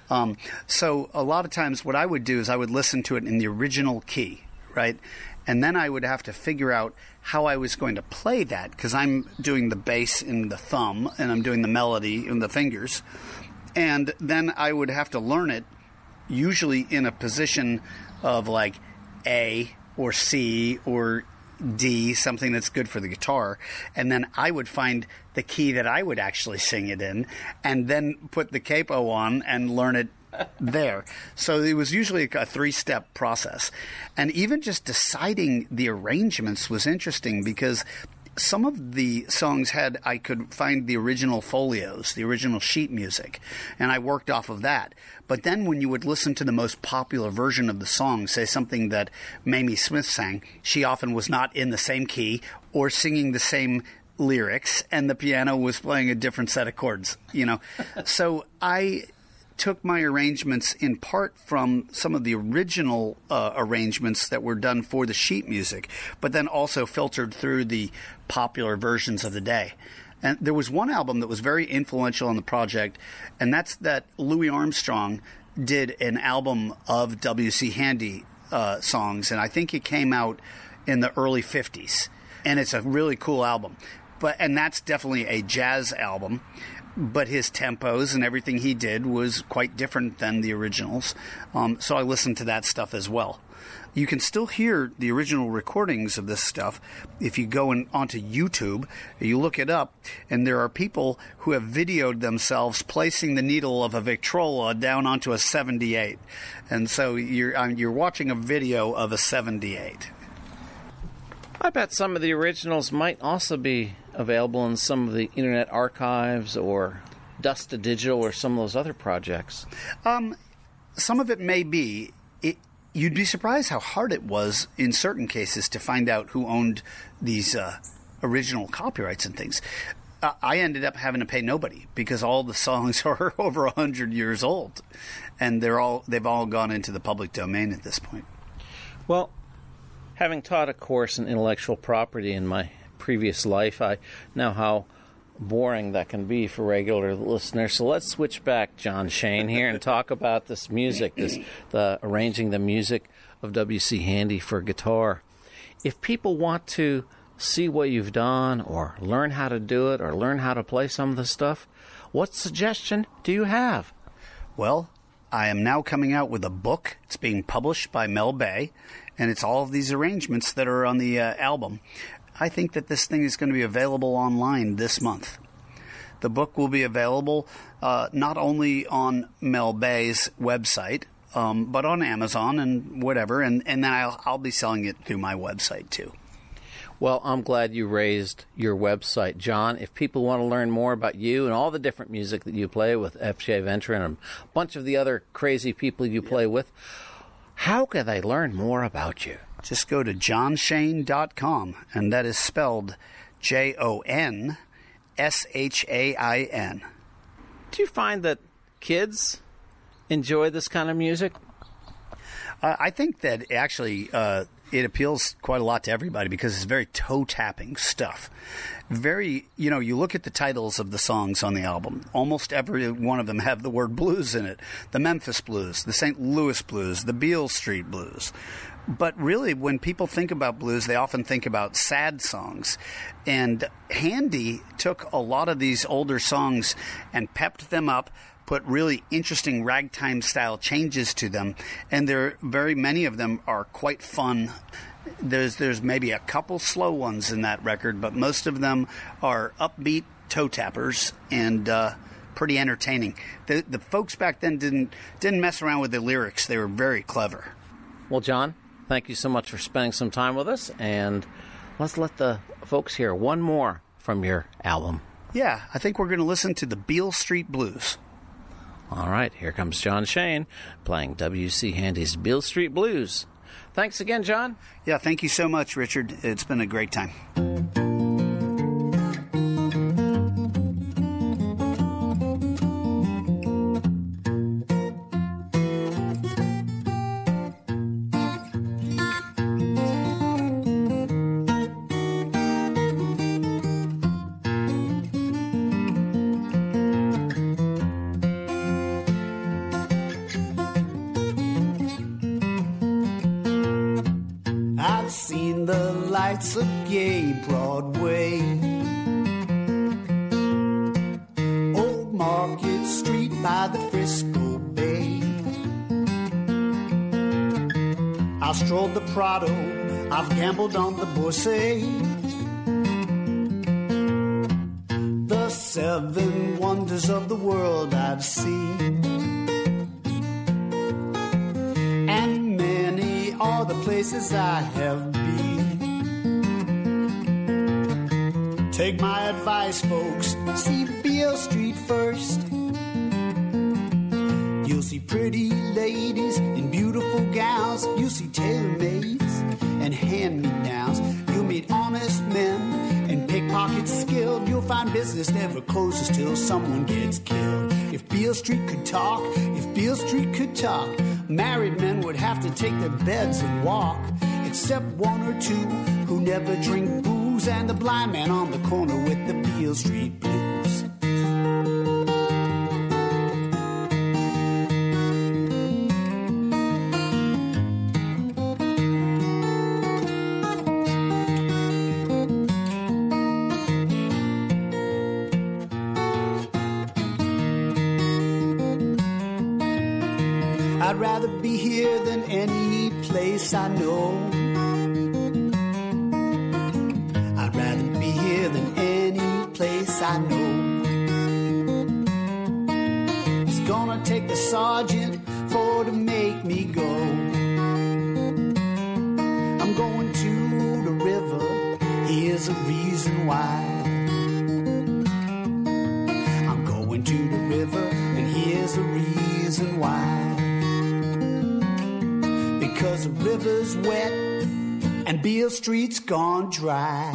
So a lot of times what I would do is I would listen to it in the original key, right? And then I would have to figure out how I was going to play that, because I'm doing the bass in the thumb and I'm doing the melody in the fingers. And then I would have to learn it usually in a position of like A or C or D, something that's good for the guitar. And then I would find the key that I would actually sing it in and then put the capo on and learn it there. So it was usually a 3-step process. And even just deciding the arrangements was interesting because some of the songs I could find the original folios, the original sheet music, and I worked off of that. But then when you would listen to the most popular version of the song, say something that Mamie Smith sang, she often was not in the same key or singing the same lyrics, and the piano was playing a different set of chords, So I took my arrangements in part from some of the original arrangements that were done for the sheet music, but then also filtered through the popular versions of the day. And there was one album that was very influential on the project, and that's that Louis Armstrong did an album of W.C. Handy songs, and I think it came out in the early 50s. And it's a really cool album. And that's definitely a jazz album. But his tempos and everything he did was quite different than the originals. So I listened to that stuff as well. You can still hear the original recordings of this stuff if you go onto YouTube, you look it up, and there are people who have videoed themselves placing the needle of a Victrola down onto a 78. And so you're watching a video of a 78. I bet some of the originals might also be available in some of the Internet Archives or Dust to Digital or some of those other projects. Some of it may be. You'd be surprised how hard it was in certain cases to find out who owned these original copyrights and things. I ended up having to pay nobody because all the songs are over 100 years old, and they've all gone into the public domain at this point. Well, having taught a course in intellectual property in my previous life, I know how boring that can be for regular listeners. So let's switch back, John Shane, here and talk about this music, the arranging the music of W.C. Handy for guitar. If people want to see what you've done or learn how to do it or learn how to play some of the stuff, what suggestion do you have? Well, I am now coming out with a book. It's being published by Mel Bay, and it's all of these arrangements that are on the album. I think that this thing is going to be available online this month. The book will be available not only on Mel Bay's website, but on Amazon and whatever, and then I'll be selling it through my website too. Well, I'm glad you raised your website, John. If people want to learn more about you and all the different music that you play with F.J. Ventura and a bunch of the other crazy people you play with, how can they learn more about you? Just go to johnshane.com, and that is spelled JONSHAIN. Do you find that kids enjoy this kind of music? I think that actually it appeals quite a lot to everybody because it's very toe-tapping stuff. Very, you look at the titles of the songs on the album. Almost every one of them have the word blues in it. The Memphis Blues, the St. Louis Blues, the Beale Street Blues. But really, when people think about blues, they often think about sad songs. And Handy took a lot of these older songs and pepped them up, put really interesting ragtime-style changes to them, and very many of them are quite fun. There's maybe a couple slow ones in that record, but most of them are upbeat toe tappers and pretty entertaining. The folks back then didn't mess around with the lyrics. They were very clever. Well, John, thank you so much for spending some time with us, and let's let the folks hear one more from your album. Yeah, I think we're going to listen to the Beale Street Blues. All right, here comes John Shane playing W.C. Handy's Beale Street Blues. Thanks again, John. Yeah, thank you so much, Richard. It's been a great time. I've seen the lights of gay Broadway, Old Market Street by the Frisco Bay. I've strolled the Prado, I've gambled on the Bourse, the 7 wonders of the world I've seen. And many are the places I have been. Take my advice, folks, see Beale Street first. You'll see pretty ladies in beautiful gowns. You'll see tailor-mades and hand-me-downs. You'll meet honest men and pickpockets skilled. You'll find business never closes till someone gets killed. If Beale Street could talk, if Beale Street could talk, married men would have to take their beds and walk. Except one or two who never drink booze, and the blind man on the corner with the Beale Street Blues. I'd rather be here than any place I know. I'd rather be here than any place I know. It's gonna take the sergeant to make me go. I'm going to the river, here's a reason why. I'm going to the river, and here's a reason why. Because the river's wet and Beale Street's gone dry.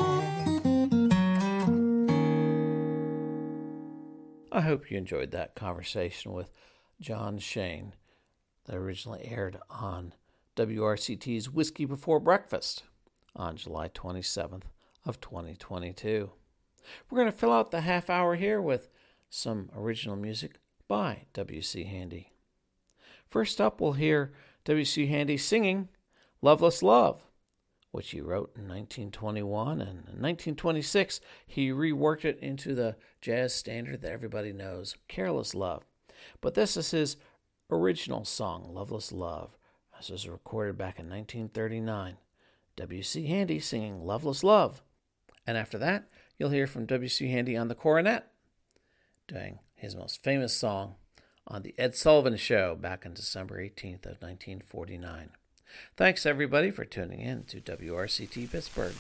I hope you enjoyed that conversation with John Shane that originally aired on WRCT's Whiskey Before Breakfast on July 27th of 2022. We're going to fill out the half hour here with some original music by W.C. Handy. First up, we'll hear W.C. Handy singing Loveless Love, which he wrote in 1921, and in 1926 he reworked it into the jazz standard that everybody knows, Careless Love. But this is his original song, Loveless Love. This was recorded back in 1939. W.C. Handy singing Loveless Love. And after that, you'll hear from W.C. Handy on the cornet, doing his most famous song on The Ed Sullivan Show back on December 18th of 1949. Thanks, everybody, for tuning in to WRCT Pittsburgh.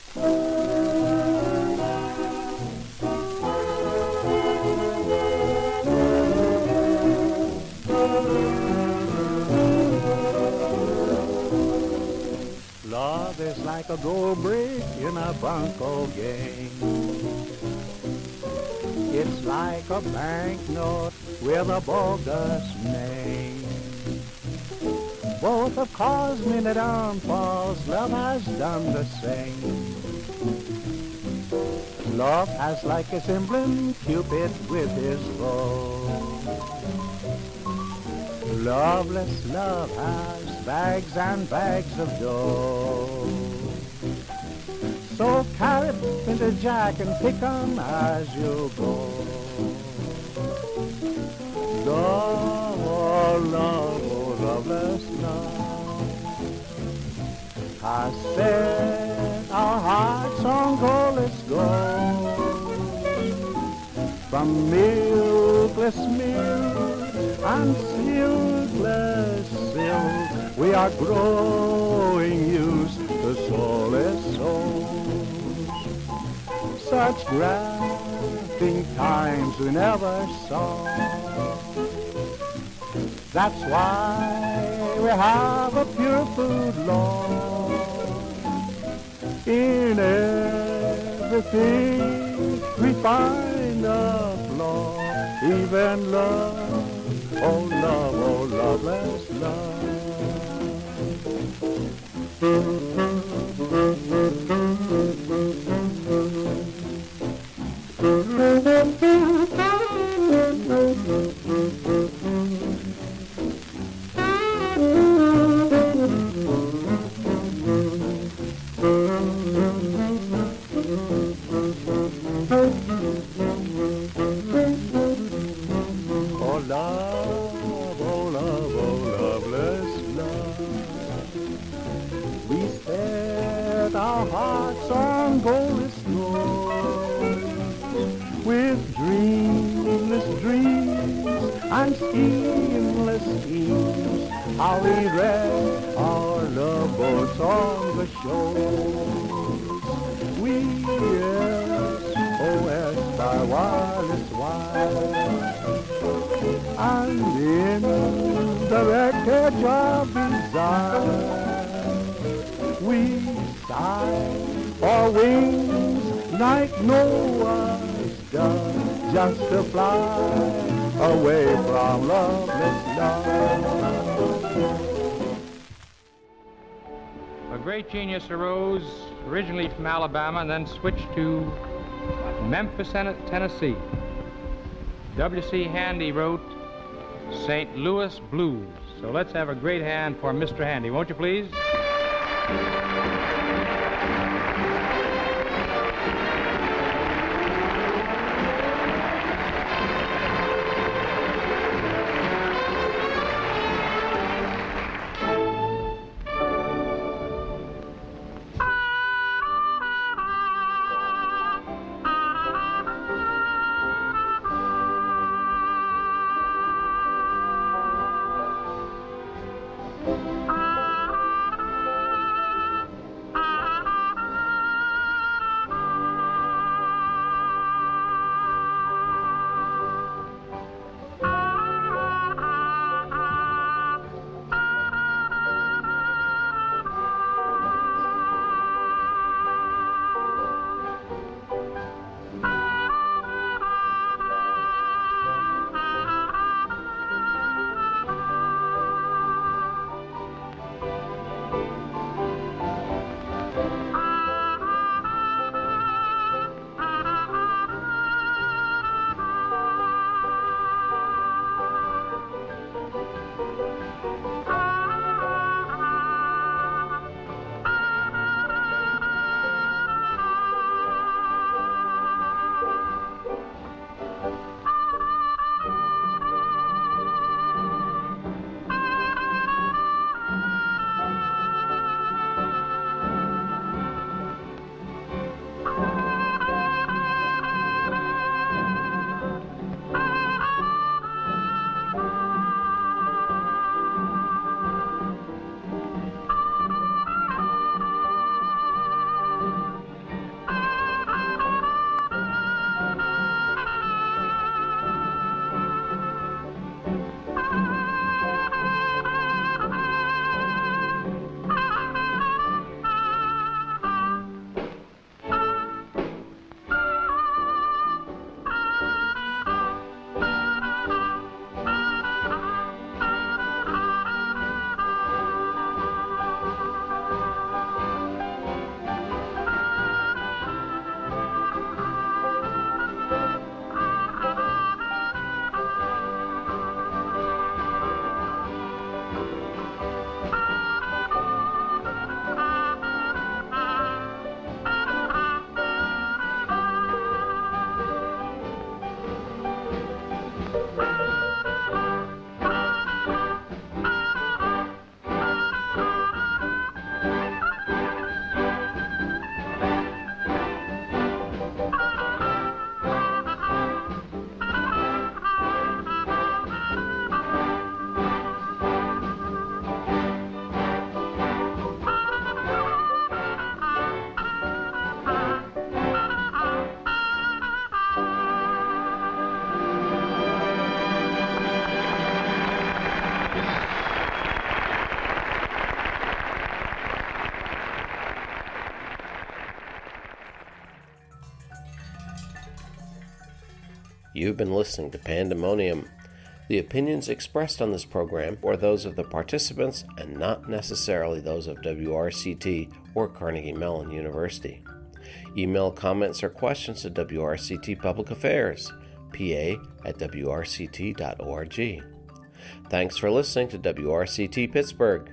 Love is like a gold brick in a Bronco game. It's like a banknote with a bogus name. Both have caused many downfalls. Love has done the same. Love has like its emblem Cupid with his bow. Loveless love has bags and bags of dough. So carry into Jack and pick 'em as you go. Love, oh love, oh loveless love has set our hearts on goalless gold. From milkless milk and silkless silk, we are growing used to soulless souls. Such grafting times we never saw. That's why we have a pure food law. In everything we find a flaw, even love, oh loveless love. Our hearts on goalless goals, with dreamless dreams and schemless schemes, how we read our love boats on the shores. We SOS by wireless wire, and in the wreckage of desire, we sigh for wings like Noah's dove, just to fly away from loveless love. A great genius arose originally from Alabama and then switched to Memphis, Tennessee. W.C. Handy wrote St. Louis Blues. So let's have a great hand for Mr. Handy, won't you please? You've been listening to Pandemonium. The opinions expressed on this program are those of the participants and not necessarily those of WRCT or Carnegie Mellon University. Email comments or questions to WRCT Public Affairs, pa@wrct.org. Thanks for listening to WRCT Pittsburgh.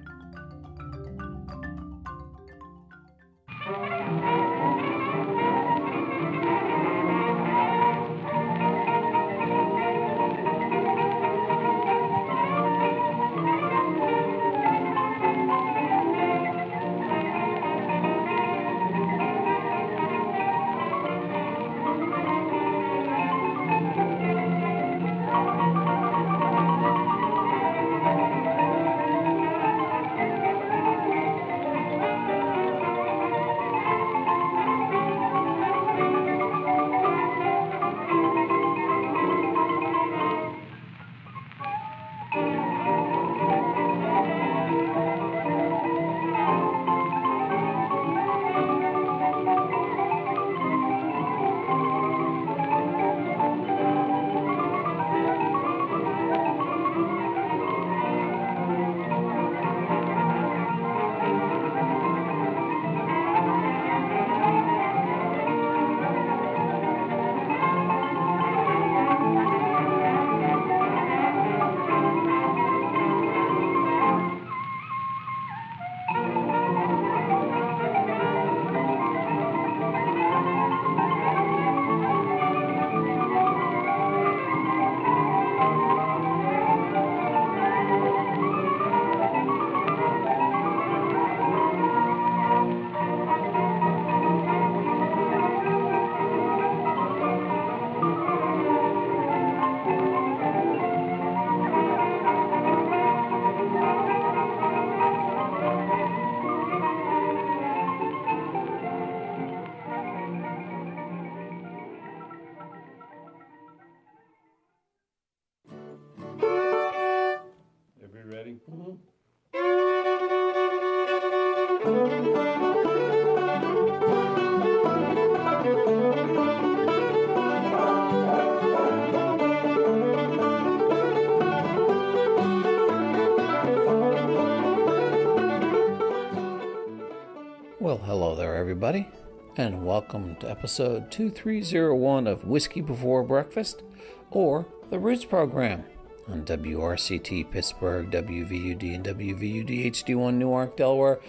Well, hello there, everybody, and welcome to episode 2301 of Whiskey Before Breakfast, or the Roots Program, on WRCT Pittsburgh, WVUD and WVUD HD1 Newark, Delaware,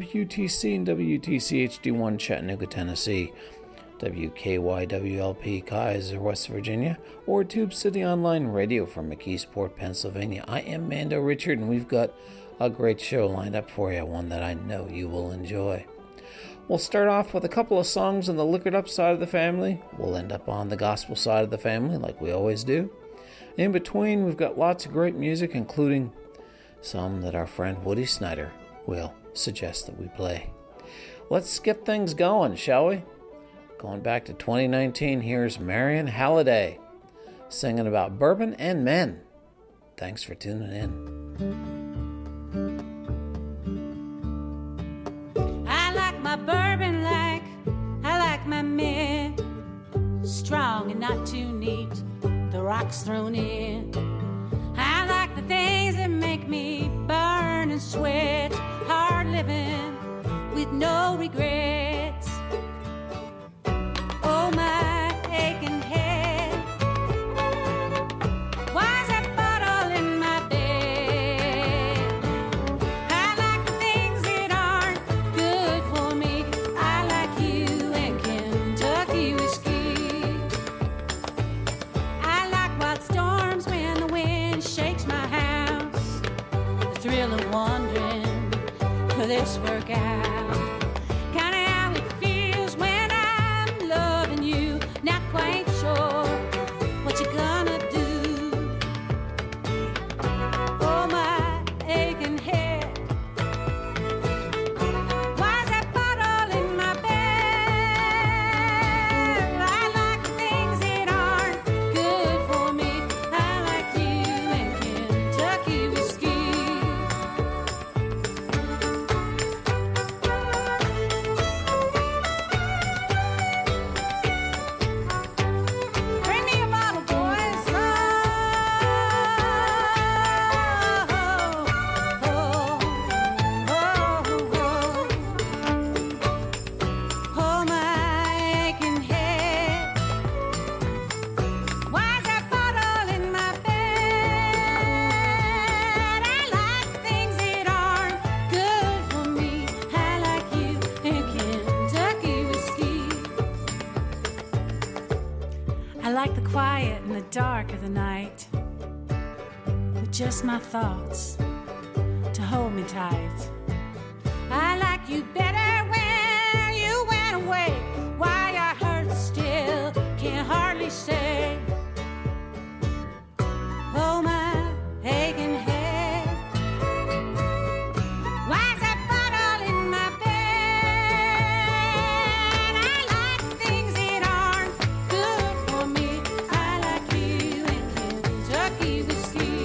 WTC and WTC HD1 Chattanooga, Tennessee, WKYWLP Kaiser, West Virginia, or Tube City Online Radio from McKeesport, Pennsylvania. I am Mando Richard, and we've got a great show lined up for you, one that I know you will enjoy. We'll start off with a couple of songs on the liquored up side of the family. We'll end up on the gospel side of the family, like we always do. In between, we've got lots of great music, including some that our friend Woody Snyder will suggest that we play. Let's get things going, shall we? Going back to 2019, here's Marion Halliday singing about bourbon and men. Thanks for tuning in. Bourbon like I like my men, strong and not too neat, the rocks thrown in. I like the things that make me burn and sweat, hard living with no regrets. Oh, my aching head, why's that bottle in my bed? I like the things that aren't good for me. I like you and Kentucky whiskey. I like wild storms when the wind shakes my house, the thrill of wondering, will this work out? Kinda how it feels when I'm loving you, not quite sure what you're gonna do. Oh, my aching head, why's that bottle in my bed? I like the things that aren't good for me. I like you and Kentucky whiskey. dark of the night with just my thoughts to hold me tight. I like you better when you went away. Why I hurt still can't hardly say. Oh, my aching head. Why's that bottle in my bed? I like things that aren't good for me. I like you and Kentucky whiskey.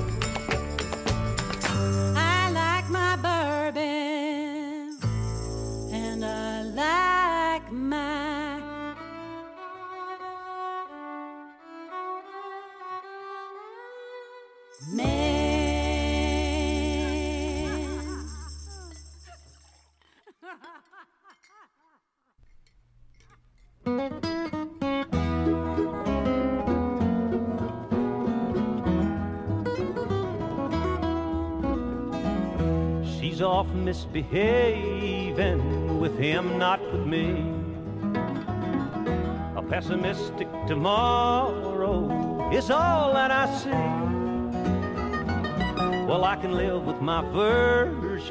I like my bourbon and I like my man. She's off misbehaving with him, not with me. A pessimistic tomorrow is all that I see. Well, I can live with my version